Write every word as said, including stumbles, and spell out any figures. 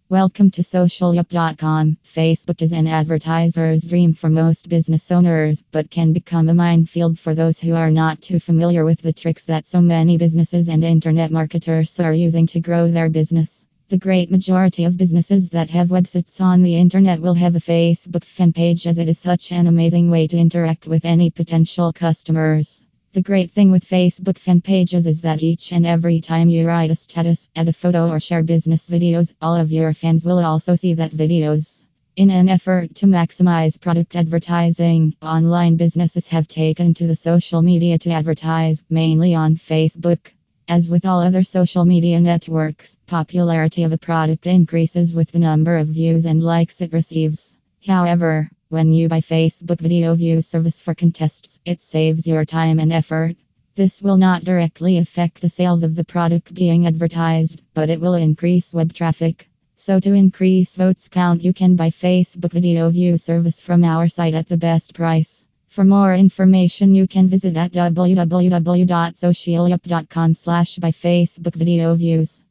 Welcome to social yup dot com. Facebook is an advertiser's dream for most business owners, but can become a minefield for those who are not too familiar with the tricks that so many businesses and internet marketers are using to grow their business. The great majority of businesses that have websites on the internet will have a Facebook fan page, as it is such an amazing way to interact with any potential customers. The great thing with Facebook fan pages is that each and every time you write a status, add a photo, or share business videos, all of your fans will also see that videos. In an effort to maximize product advertising, online businesses have taken to the social media to advertise, mainly on Facebook. As with all other social media networks, popularity of a product increases with the number of views and likes it receives. However, when you buy Facebook video view service for contests, it saves your time and effort. This will not directly affect the sales of the product being advertised, but it will increase web traffic. So to increase votes count, you can buy Facebook video view service from our site at the best price. For more information, you can visit at w w w dot social yup dot com slash buy Facebook video views.